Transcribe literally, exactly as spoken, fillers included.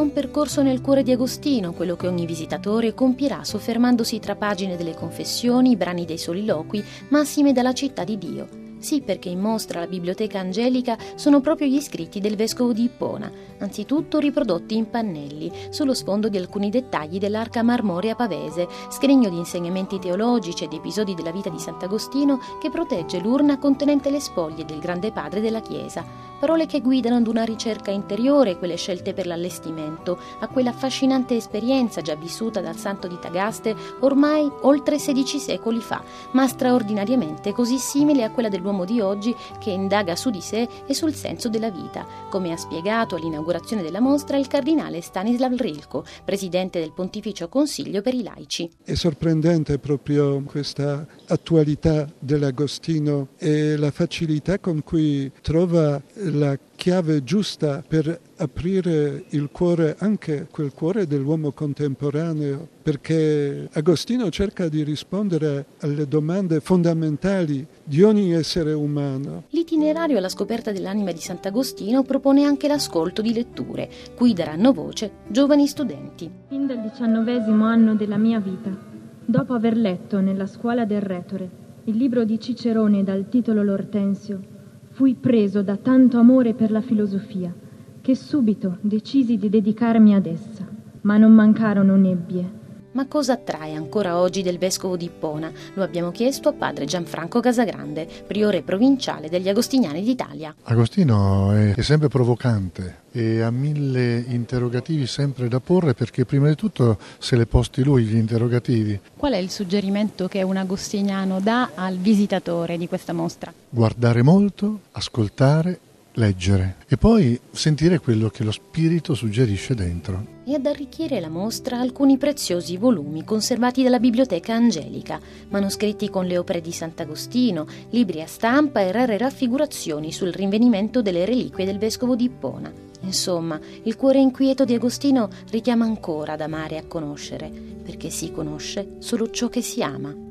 un percorso nel cuore di Agostino, quello che ogni visitatore compirà soffermandosi tra pagine delle confessioni, brani dei soliloqui, massime dalla città di Dio. Sì, perché in mostra alla Biblioteca Angelica sono proprio gli scritti del vescovo di Ippona, anzitutto riprodotti in pannelli, sullo sfondo di alcuni dettagli dell'arca marmorea pavese, scrigno di insegnamenti teologici ed episodi della vita di Sant'Agostino che protegge l'urna contenente le spoglie del grande padre della Chiesa, parole che guidano ad una ricerca interiore, quelle scelte per l'allestimento, a quella affascinante esperienza già vissuta dal santo di Tagaste ormai oltre sedici secoli fa, ma straordinariamente così simile a quella dell'uomo di oggi che indaga su di sé e sul senso della vita, come ha spiegato all'inaugurazione della mostra il cardinale Stanislav Rilko, presidente del Pontificio Consiglio per i laici. È sorprendente proprio questa attualità dell'Agostino e la facilità con cui trova la chiave giusta per aprire il cuore, anche quel cuore dell'uomo contemporaneo, perché Agostino cerca di rispondere alle domande fondamentali di ogni essere umano. L'itinerario alla scoperta dell'anima di Sant'Agostino propone anche l'ascolto di letture, cui daranno voce giovani studenti. Fin dal diciannovesimo anno della mia vita, dopo aver letto nella scuola del retore il libro di Cicerone dal titolo L'Ortensio, fui preso da tanto amore per la filosofia che subito decisi di dedicarmi ad essa, ma non mancarono nebbie. Ma cosa attrae ancora oggi del vescovo di Ippona? Lo abbiamo chiesto a padre Gianfranco Casagrande, priore provinciale degli Agostiniani d'Italia. Agostino è, è sempre provocante e ha mille interrogativi sempre da porre, perché prima di tutto se le posti lui gli interrogativi. Qual è il suggerimento che un agostiniano dà al visitatore di questa mostra? Guardare molto, ascoltare, leggere e poi sentire quello che lo spirito suggerisce dentro. E ad arricchire la mostra alcuni preziosi volumi conservati dalla Biblioteca Angelica, manoscritti con le opere di Sant'Agostino, libri a stampa e rare raffigurazioni sul rinvenimento delle reliquie del vescovo di Ippona. Insomma, il cuore inquieto di Agostino richiama ancora ad amare e a conoscere, perché si conosce solo ciò che si ama.